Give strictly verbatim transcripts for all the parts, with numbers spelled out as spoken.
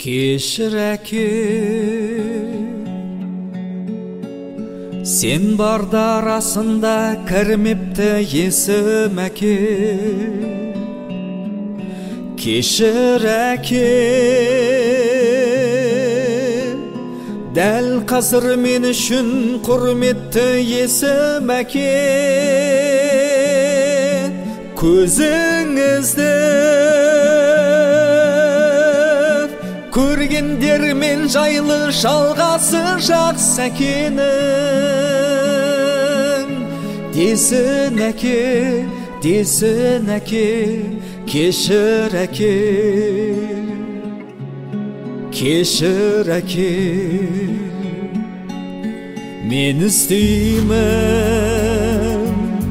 Кешір әке, сен барда арасында кірмепті есім әке. Кешір әке, дәл қазір мен үшін құрметті есім әке. Көзіңізді көргендермен жайлы жалғасы жақсы әкенің. Десін әке, десін әке, кешір әке, кешір әке. Мен іздеймін,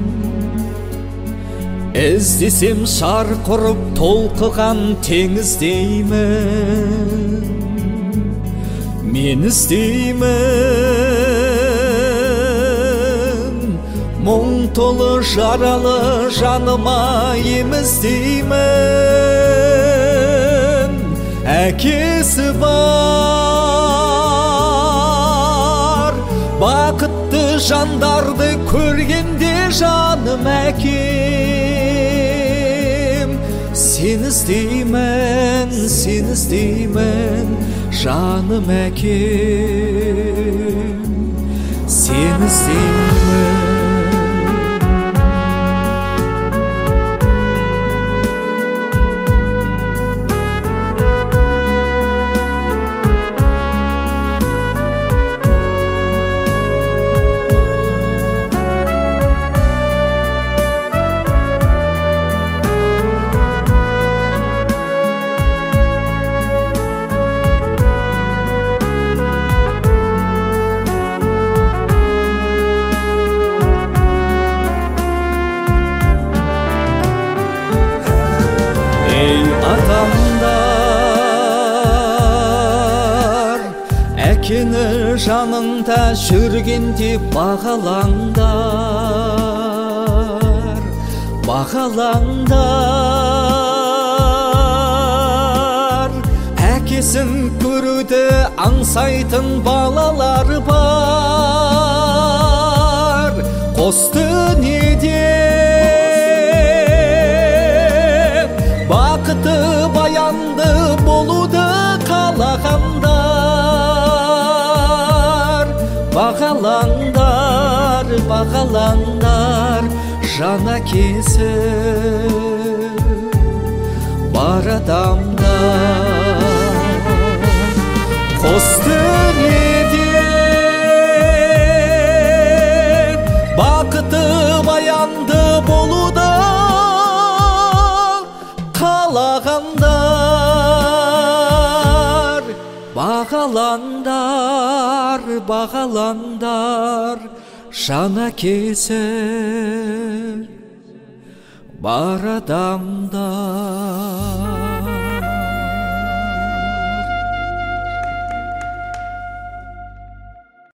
іздесем шар құрып толқыған теңіздеймін. Мен іздеймін, мұң толы жаралы жаныма ем іздеймін. Әкесі бар, бақытты жандарды көргенде жаным әкем. Сен іздеймін, сен іздеймін, жаным әкем. Сен іздеймін. Адамдар, әкені жаныңда жүргенде бағалаңдар, бағалаңдар. Әкесін көруді аңсайтын балалар бар. Қос дүниеде бақыты баянды болуды қалағандар. Бағалаңдар, бағалаңдар, жан әкесі бар адамдар. Қос дүниеде бақыты баянды болуды қалағандар. Бағалаңдар, бағалаңдар, жан әкесі бар адамдар.